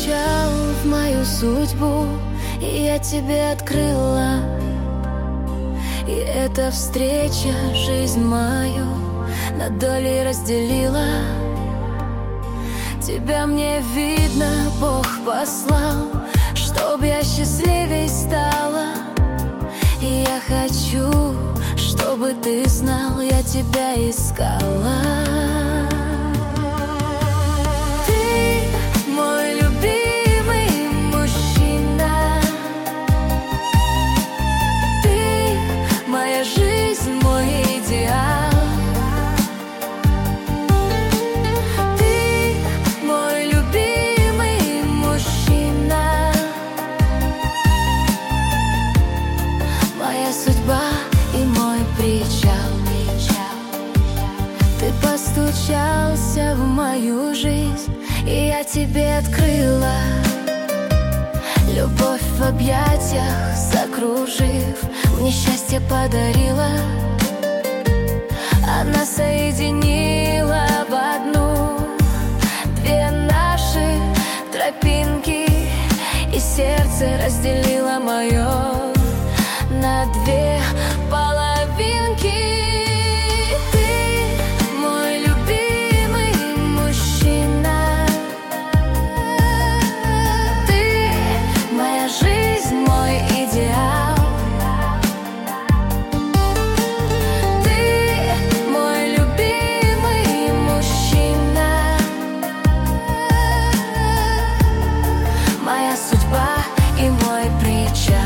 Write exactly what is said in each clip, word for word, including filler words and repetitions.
постучал в мою судьбу, и я тебе открыла. И эта встреча жизнь мою на доли разделила. Тебя мне видно Бог послал, чтоб я счастливей стала. И я хочу, чтобы ты знал, я тебя искала. Ты мой любимый мужчина, ты моя жизнь, мой идеал. Ты мой любимый мужчина, моя судьба и мой причал. Ты постучался в мою жизнь, и я тебе открыла. Любовь в объятиях закружив, мне счастье подарила. Она соединила в одну две наши тропинки, и сердце разделило мое на две половинки. Ты мой любимый мужчина, ты моя жизнь, мой идеал. Ты мой любимый мужчина, моя судьба и мой причал.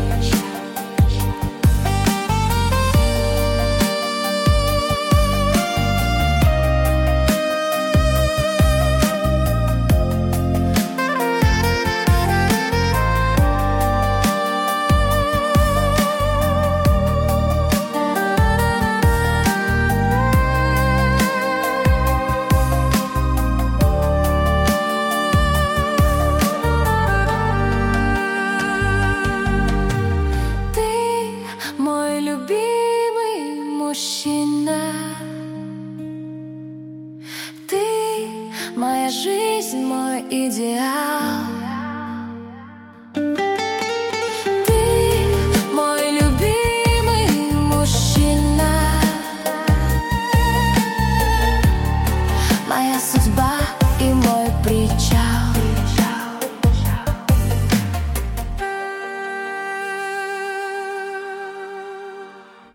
Мой любимый мужчина, ты моя жизнь, мой идеал.